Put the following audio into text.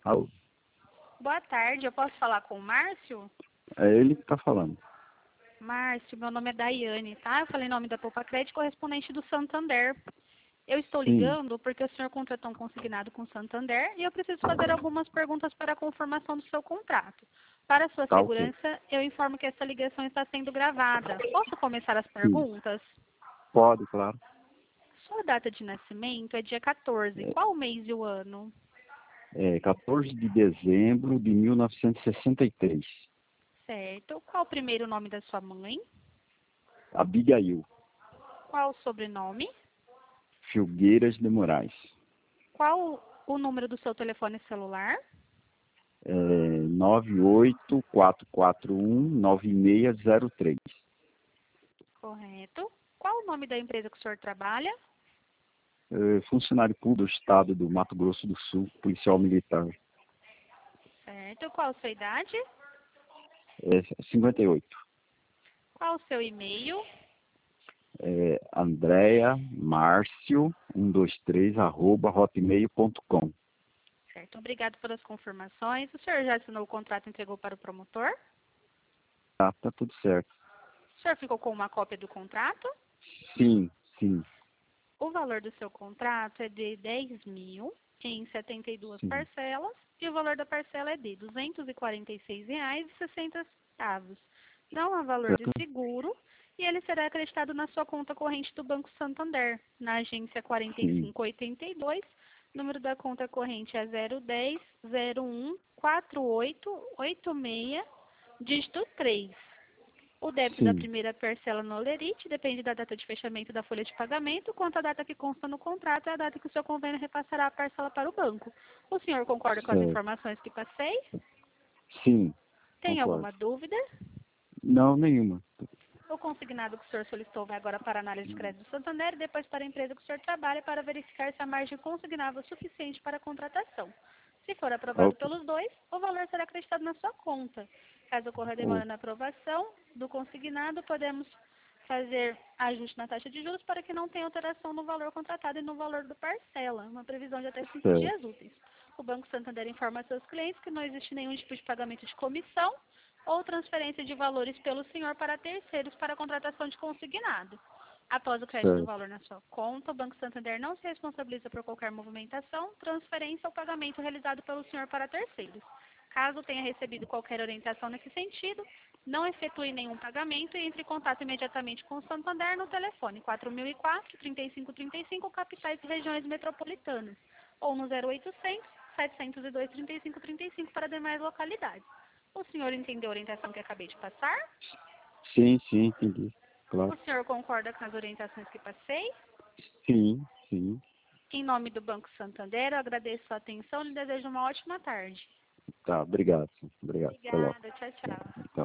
Alô, Boa tarde, eu posso falar com o Márcio? é ele que está falando. Márcio, meu nome é Daiane, tá? Eu falei em nome da Poupa Crédito, correspondente do Santander. Eu estou Sim, ligando porque o senhor contratou um consignado com o Santander e eu preciso fazer algumas perguntas para a confirmação do seu contrato. Para sua tá ok. segurança, eu informo que essa ligação está sendo gravada. Posso começar as Sim, perguntas? pode, claro. Sua data de nascimento é dia 14. Qual o mês e o ano? É 14 de dezembro de 1963. Certo. Qual o primeiro nome da sua mãe? Abigail Qual o sobrenome? Filgueiras de Moraes. Qual o número do seu telefone celular? 984419603. Correto. Qual o nome da empresa que o senhor trabalha? Funcionário público do Estado do Mato Grosso do Sul, policial militar. Certo. Qual a sua idade? 58. Qual o seu e-mail? Andrea Márcio 123 @hotmail.com. Certo. Obrigado pelas confirmações. O senhor já assinou o contrato e entregou para o promotor? Tá tudo certo. O senhor ficou com uma cópia do contrato? Sim, sim, O valor do seu contrato é de 10 mil em 72 sim. parcelas e o valor da parcela é de R$ 246,60. Não há valor de Certo? seguro e ele será acreditado na sua conta corrente do Banco Santander, na agência Sim, 4582. Número da conta corrente é 010-01-4886, dígito 3. O débito da sim. primeira parcela no Olerite depende da data de fechamento da folha de pagamento, quanto à data que consta no contrato é a data que o seu convênio repassará a parcela para o banco. O senhor concorda com as Certo. informações que passei? Sim, Tem concordo. alguma dúvida? Não, nenhuma. O consignado que o senhor solicitou vai agora para a análise de crédito do Santander e depois para a empresa que o senhor trabalha para verificar se a margem consignável é suficiente para a contratação. Se for aprovado Ok. pelos dois, o valor será acreditado na sua conta. Caso ocorra Oh, demora na aprovação do consignado, podemos fazer ajuste na taxa de juros para que não tenha alteração no valor contratado e no valor do parcela, uma previsão de até 5 certo, dias úteis. O Banco Santander informa a seus clientes que não existe nenhum tipo de pagamento de comissão ou transferência de valores pelo senhor para terceiros para a contratação de consignado. Após o crédito do certo, valor na sua conta, o Banco Santander não se responsabiliza por qualquer movimentação, transferência ou pagamento realizado pelo senhor para terceiros. Caso tenha recebido qualquer orientação nesse sentido, não efetue nenhum pagamento e entre em contato imediatamente com o Santander no telefone 4004-3535, capitais e regiões metropolitanas, ou no 0800 702 3535 para demais localidades. O senhor entendeu a orientação que acabei de passar? sim, entendi. O Claro. senhor concorda com as orientações que passei? Sim, sim. Em nome do Banco Santander, eu agradeço a atenção e lhe desejo uma ótima tarde. Tá, obrigado. Sim. Obrigado. Até logo. Obrigada, tchau, tchau.